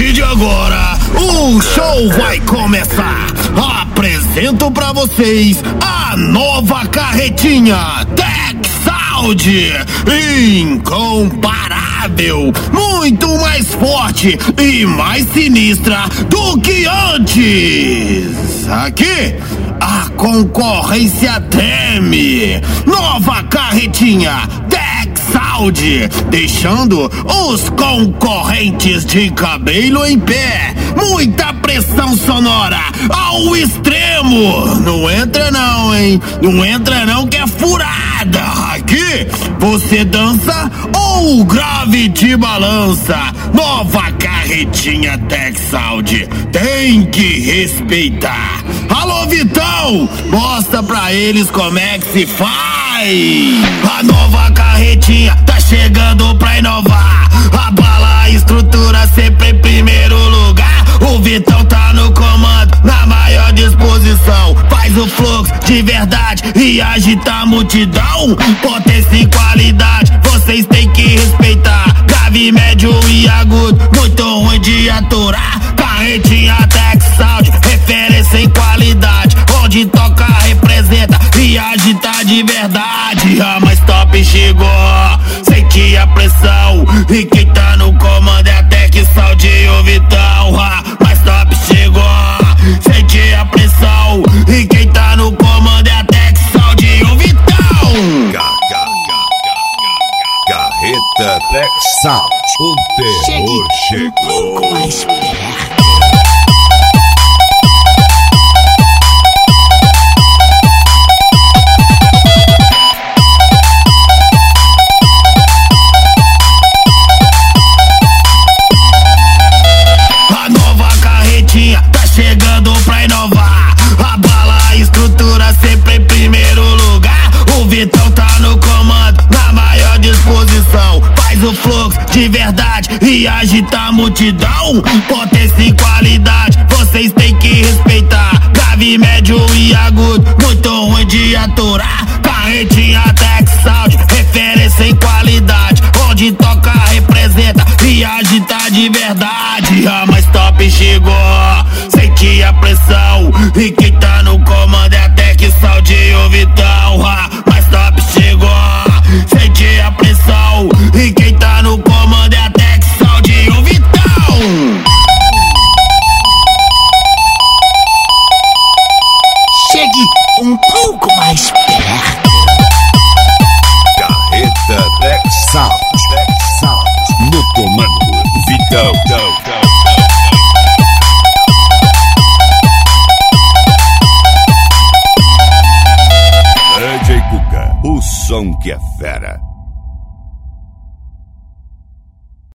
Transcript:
partir de agora, o show vai começar. Apresento pra vocês a nova carretinha Texaud, incomparável, muito mais forte e mais sinistra do que antes. Aqui a concorrência treme. Nova carretinha Texaud, deixando os concorrentes de cabelo em pé. Muita pressão sonora ao extremo. Não entra não, hein? Não entra não que é furada. Aqui você dança ou o grave te balança. Nova carretinha Texaud, tem que respeitar. Alô Vitão, mostra pra eles como é que se faz. A nova carretinha tá chegando pra inovar. Abala a estrutura sempre em primeiro lugar. O Vitão tá no comando, na maior disposição. Faz o fluxo de verdade e agita a multidão. Potência e qualidade, vocês têm que respeitar. Grave, médio e agudo, muito ruim de aturar. Carretinha Texaud, referência em qualidade. Onde toca representa e agita de verdade. A mais top chegou, sente a pressão. E quem tá no comando é a Texaud e o Vitão. A mais top chegou, sente a pressão. E quem tá no comando é a Texaud e o Vitão. Carreta Texaud, o terror chegou. Um pouco mais perto. Tá chegando pra inovar. Abala a estrutura sempre em primeiro lugar. O Vitão tá no comando, na maior disposição. Faz o fluxo de verdade e agita a multidão. Potência e qualidade, vocês têm que respeitar. Grave, médio e agudo, muito ruim de aturar. Carretinha Texaud, referência em qualidade. Onde toca representa e agita de verdade. A mais top chegou, sente a pressão. E quem tá no comando é a Texaud e o Vitão. A mais top chegou, sente a pressão. E quem tá no comando é a Texaud e o Vitão. Chegue um pouco mais perto. Carreta Texaud, no comando, Vitão. DJ Cuca, o som que é fera.